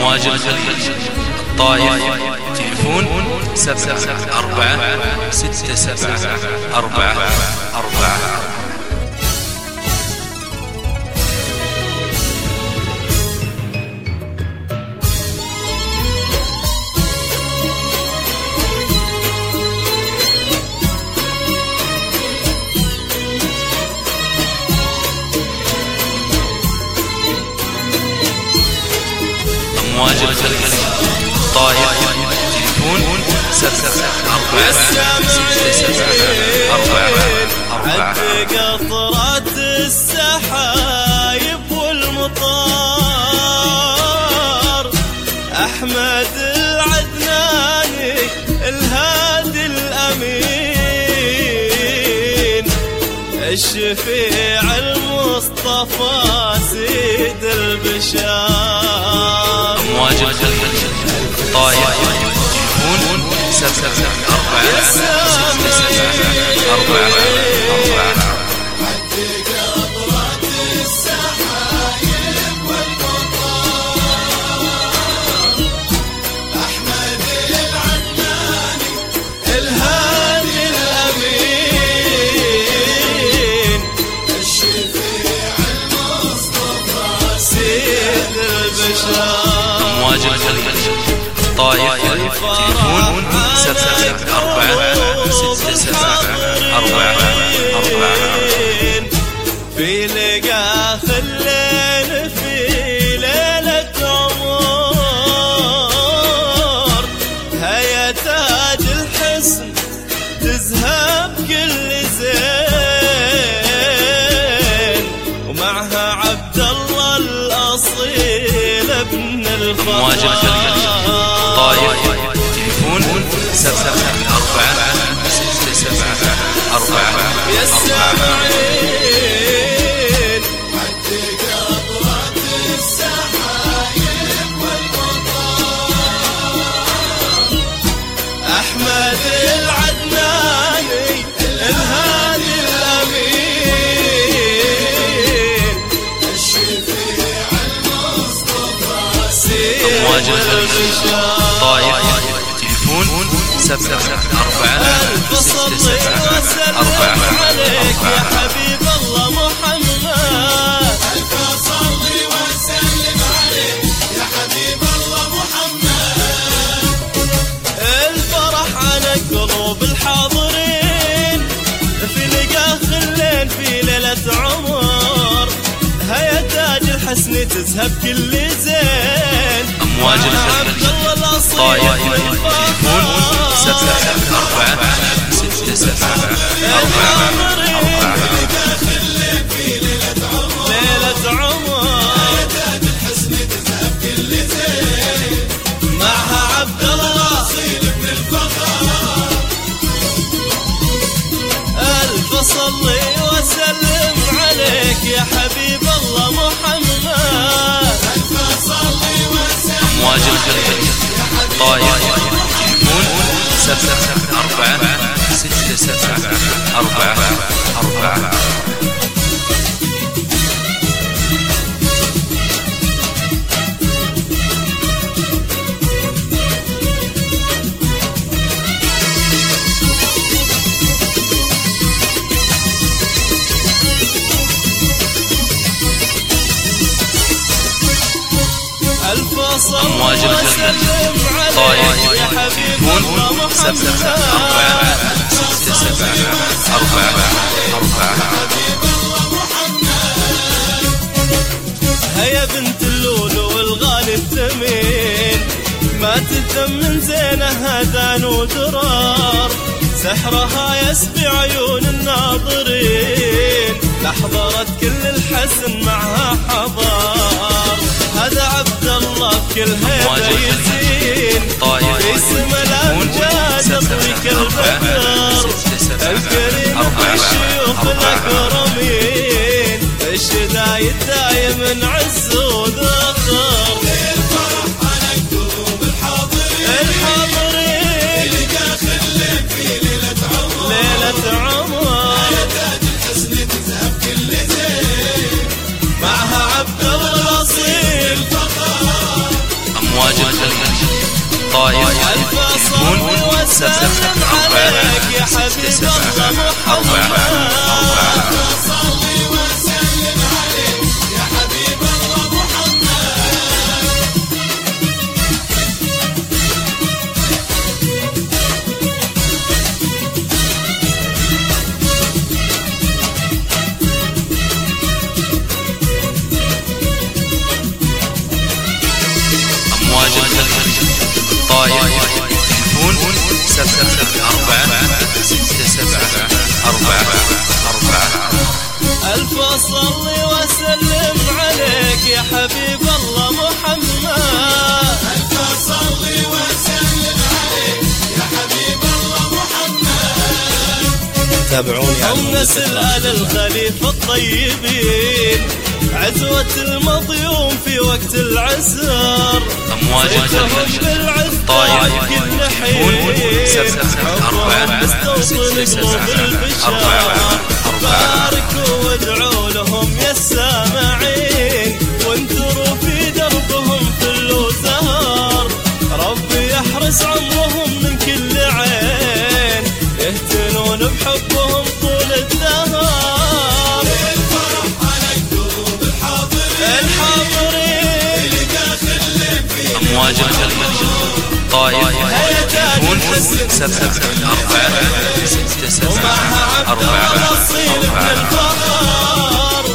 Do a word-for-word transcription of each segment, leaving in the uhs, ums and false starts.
أمواج الخليج الطائف. تليفون سبعة أربعة ستة سبعة أربعة أربعة. أمواج الخليج الطائف. تليفون سبعة أربعة ستة سبعة أربعة أربعة. عد قطرات السحايب والمطار، أحمد العدناني الهادي الأمين، الشفيع المصطفى سيد البشار. أمواج الخليج الطائف. تليفون سبعة أربعة ستة سبعة أربعة أربعة. عد قطرات السحايب والمطار، أحمد العدناني الهادي الأمين، الشفيع المصطفى سيد البشار. أمواج الخليج الطائف. تليفون سبعة أربعة ستة سبعة أربعة أربعة. في لقا خلين في ليلة عمر، هيا تاج الحسن تزهب كل زين، ومعها عبد الله الأصيل ابن الفخر. أمواج الخليج الطائف. تليفون سبعة أربعة ستة سبعة أربعة يا أربعة. السامعين عد قطرات السحايب والمطار، أحمد العدناني الهادي الأمين، الشفيع المصطفى سيد البشار. طائف. تليفون سبعة أربعة ستة سبعة أربعة عليك يا أربعة. حبيب الله محمد، ألف صلي وسلم عليك يا حبيب الله محمد. الفرح على قلوب الحاضرين، في لقا خلين في ليلة عمر، هيا تاج الحسن تزهب كل زين. أمواج الخليج الطائف. تليفون سبعة أربعة ستة سبعة أربعة أربعة. ليلة عمر، هيا تاج الحسن تزهب كل زين، معها عبد الله أصيل ابن الفخر. ألف صلي وسلم عليك يا حبيب الله محمد، ألف صلي وسلم. أمواج الخليج الطائف. تليفون سبعة أربعة ستة سبعة أربعة أربعة. أمواج الخليج الطائف. تليفون سبعة أربعة ستة سبعة أربعة أربعة. هيا بنت اللولو والغالي الثمين، ما تثمن زينها دان ودرار، سحرها يسبي عيون الناظرين، لحضرت كل الحسن معها حضار. هذا عبد الله بكل هيبة يزين، في سما الأمجاد يضويك البدر، الكريم الشيوخ الأكرمين، الشدايد دايم عز وذخر. الفرح على قلوب الحاضرين، الحاضرين لقا خلين في ليلة عمر، ليلة عمر، هيا تاج الحسن تذهب كل زين، معها عبد الله الأصيل فخر. طايف تليفون سبعة أربعة ستة سبعة أربعة. أمواج الخليج طايف تليفون سبعة أربعة ستة سبعة أربعة أربعة. ألف صلي وسلم عليك يا حبيب الله محمد. ألف صلي وسلم عليك يا حبيب الله محمد. تابعوني هم نسل آل الخليفة الطيبين، عزوة المضيوم في وقت العسر. أمواج الخليج طايف تليفون سبعة أربعة ستة سبعة أربعة. باركوا وادعوا لهم يا السامعين، وانثروا في دربهم فل وزهر. ربي يحرس عمرهم من كل عين، يهتنون بحبهم طول الدهر. الفرح على قلوب الحاضرين اللي داخل في أمواج الخليج طايف تليفون سبعة أربعة ستة سبعة أربعة أربعة.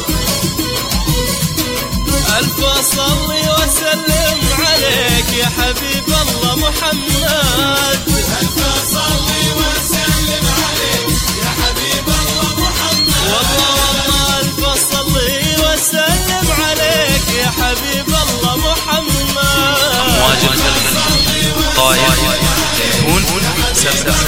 ألف صلي وسلم عليك يا حبيب الله محمد. ألف صلي وسلم عليك يا حبيب الله محمد. والله والله ألف صلي وسلم عليك يا حبيب الله محمد. أمواج الخليج طايف تليفون سبعة